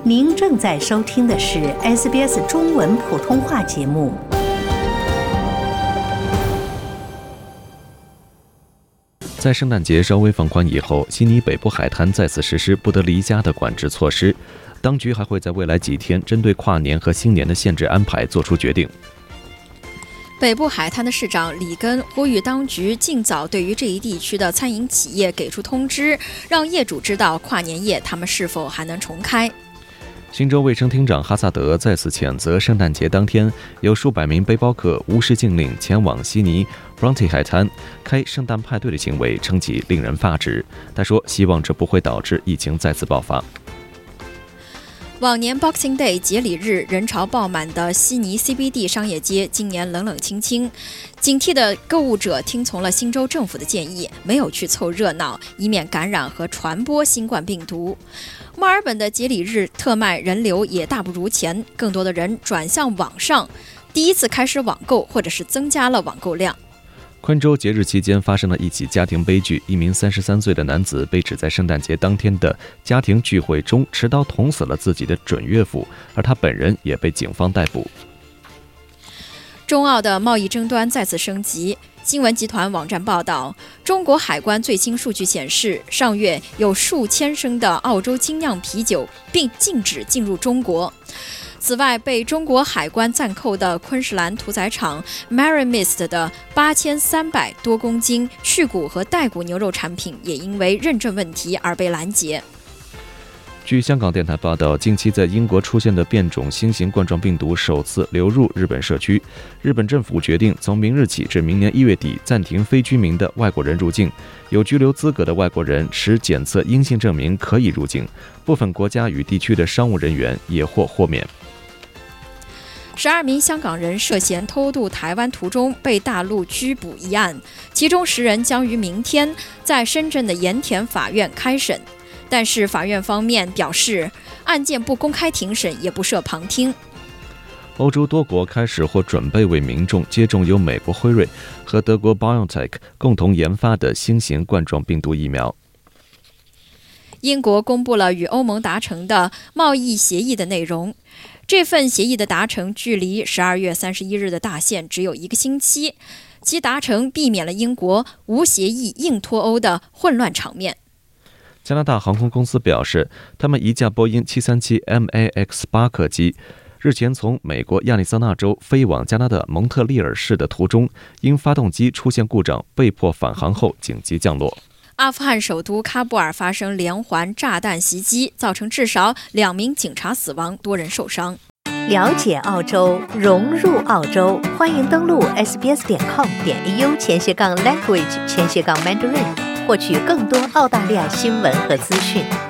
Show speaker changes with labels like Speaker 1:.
Speaker 1: 您正在收听的是 SBS 中文普通话节目。
Speaker 2: 在圣诞节稍微放宽以后，悉尼北部海滩再次实施不得离家的管制措施。当局还会在未来几天针对跨年和新年的限制安排做出决定。
Speaker 3: 北部海滩的市长里根呼吁当局尽早对于这一地区的餐饮企业给出通知，让业主知道跨年夜他们是否还能重开。
Speaker 2: 新州卫生厅长哈萨德再次谴责圣诞节当天有数百名背包客无视禁令前往悉尼 Bronte 海滩开圣诞派对的行为，称其令人发指。他说希望这不会导致疫情再次爆发。
Speaker 3: 往年 Boxing Day 节礼日人潮爆满的悉尼 CBD 商业街，今年冷冷清清。警惕的购物者听从了新州政府的建议，没有去凑热闹，以免感染和传播新冠病毒。墨尔本的节礼日特卖人流也大不如前，更多的人转向网上，第一次开始网购或者是增加了网购量。
Speaker 2: 昆州节日期间发生了一起家庭悲剧，一名33岁的男子被指在圣诞节当天的家庭聚会中持刀捅死了自己的准岳父，而他本人也被警方逮捕。
Speaker 3: 中澳的贸易争端再次升级。新闻集团网站报道，中国海关最新数据显示，上月有数千升的澳洲精酿啤酒并禁止进入中国。此外，被中国海关暂扣的昆士兰屠宰场 Merry Mist 的8300多公斤去骨和带骨牛肉产品也因为认证问题而被拦截。
Speaker 2: 据香港电台报道，近期在英国出现的变种新型冠状病毒首次流入日本社区。日本政府决定从明日起至明年1月底暂停非居民的外国人入境，有居留资格的外国人持检测阴性证明可以入境，部分国家与地区的商务人员也或豁免。
Speaker 3: 12名香港人涉嫌偷渡台湾途中被大陆拘捕一案，其中10人将于明天在深圳的盐田法院开审，但是法院方面表示，案件不公开庭审，也不设旁听。
Speaker 2: 欧洲多国开始或准备为民众接种由美国辉瑞和德国 BioNTech 共同研发的新型冠状病毒疫苗。
Speaker 3: 英国公布了与欧盟达成的贸易协议的内容。这份协议的达成距离12月31日的大限只有1个星期，其达成避免了英国无协议硬脱欧的混乱场面。
Speaker 2: 加拿大航空公司表示，他们一架波音737 MAX-8 客机日前从美国亚利桑那州飞往加拿大蒙特利尔市的途中，因发动机出现故障，被迫返航后紧急降落。
Speaker 3: 阿富汗首都喀布尔发生连环炸弹袭击，造成至少2名警察死亡，多人受伤。
Speaker 1: 了解澳洲，融入澳洲，欢迎登录 sbs.com.au/language/mandarin，获取更多澳大利亚新闻和资讯。